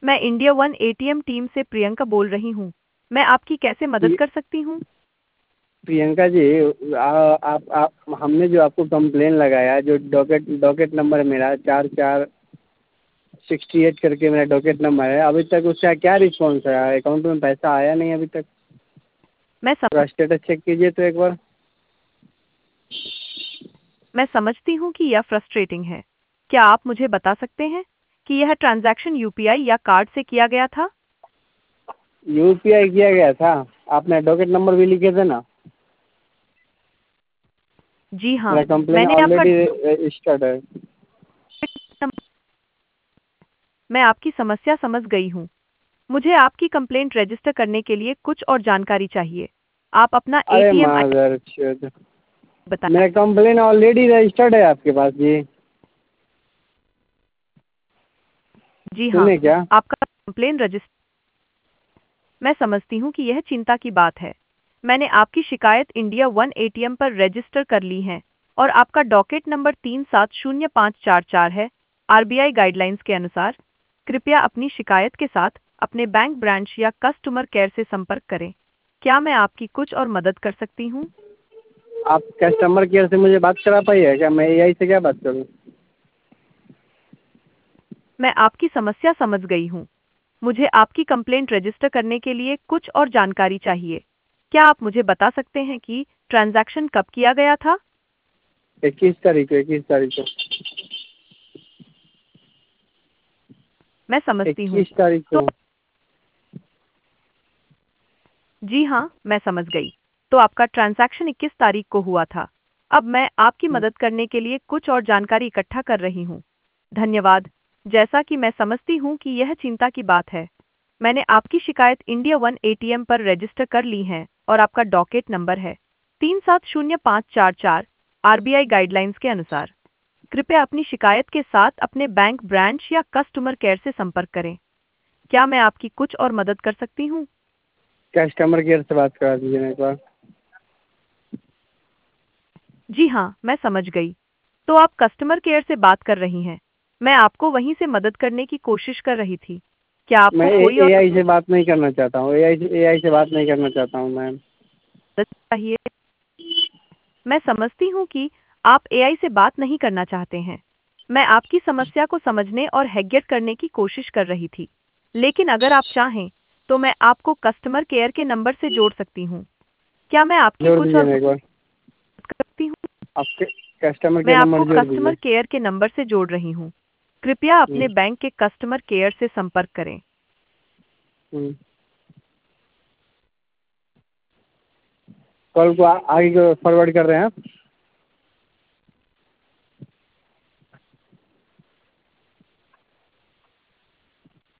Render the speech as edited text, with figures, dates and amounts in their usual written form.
मैं India one ATM team से प्रियंका बोल रही हूँ। मैं आपकी कैसे मदद कर सकती हूँ? प्रियंका जी, आप हमने जो आपको कंप्लेन लगाया, जो डॉकेट डॉकेट नंबर मेरा 4468 करके मेरा डॉकेट नंबर है, अभी तक उसका क्या रिस्पॉन्स है? अकाउंट में पैसा आया नहीं अभी तक। मैं थोड़ा स्टेटस चेक कीजिए तो एक बार। समझती हूँ कि यह फ्रस्ट्रेटिंग है। क्या आप मुझे बता सकते हैं कि यह ट्रांजैक्शन यूपीआई या कार्ड से किया गया था? यूपीआई किया गया था। आपने डॉकेट नंबर भी लिखे थे ना। जी हाँ, मेरा कंप्लेन मैंने आपका ऑलरेडी रजिस्टर्ड है। मैं आपकी समस्या समझ गई हूँ। मुझे आपकी कंप्लेंट रजिस्टर करने के लिए कुछ और जानकारी चाहिए। आप अपना अरे एटीएम आई मादर, बताएं। मेरा कंप्लेन ऑलरेडी रजिस्टर्ड है आपके पास जी। जी हाँ, सुने क्या? आपका कंप्लेन रजिस्टर। मैं समझती हूँ कि यह चिंता की बात है। मैंने आपकी शिकायत इंडिया वन एटीएम पर रजिस्टर कर ली है और आपका डॉकेट नंबर 370544 है। आरबीआई गाइडलाइंस के अनुसार कृपया अपनी शिकायत के साथ अपने बैंक ब्रांच या कस्टमर केयर से संपर्क करें। क्या मैं आपकी कुछ और मदद कर सकती हूँ? आप कस्टमर केयर से मुझे बात करा पाइए क्या? मैं एआई से क्या बात करूँ? मैं आपकी समस्या समझ गई हूँ। मुझे आपकी कंप्लेंट रजिस्टर करने के लिए कुछ और जानकारी चाहिए। क्या आप मुझे बता सकते हैं कि ट्रांजैक्शन कब किया गया था? 21 तारीख को, 21 तारीख को। मैं समझती हूँ। 21 तारीख तो को। जी हाँ, मैं समझ गई। तो आपका ट्रांजैक्शन 21 तारीख को हुआ था। अब मैं आपकी मदद करने के लिए कुछ और जानकारी इकट्ठा कर रही हूँ। धन्यवाद। जैसा कि मैं समझती हूँ कि यह चिंता की बात है। मैंने आपकी शिकायत इंडिया वन एटीएम पर रजिस्टर कर ली है और आपका डॉकेट नंबर है 370544। आरबीआई गाइडलाइंस के अनुसार कृपया अपनी शिकायत के साथ अपने बैंक ब्रांच या कस्टमर केयर से संपर्क करें। क्या मैं आपकी कुछ और मदद कर सकती हूँ? कस्टमर केयर से बात करा दीजिए मेरे पास। जी हाँ, मैं समझ गई। तो आप कस्टमर केयर से बात कर रही हैं। मैं आपको वहीं से मदद करने की कोशिश कर रही थी। क्या मैं आपको कोई और एआई से बात नहीं करना चाहता हूँ। एआई से बात नहीं करना चाहता हूँ मैम। मदद चाहिए? मैं समझती हूँ कि आप एआई से बात नहीं करना चाहते हैं। मैं आपकी समस्या को समझने और हैगेट करने की कोशिश कर रही थी। लेकिन अगर आप चाहें, तो मैं आपको कस्टमर केयर के नंबर से जोड़ सकती हूँ। क्या मैं आपकी जोड़ कुछ दीजिए और मेरे मदद को। कर सकती हूँ? आपके कस्टमर मैं केयर आपको नंबर जोड़ कस्टमर दीजिए। केयर के नंबर से जोड़ रही हूँ। कृपया अपने बैंक के कस्टमर केयर से संपर्क करें। हम्म। कॉल को आगे फॉरवर्ड कर रहे हैं आप?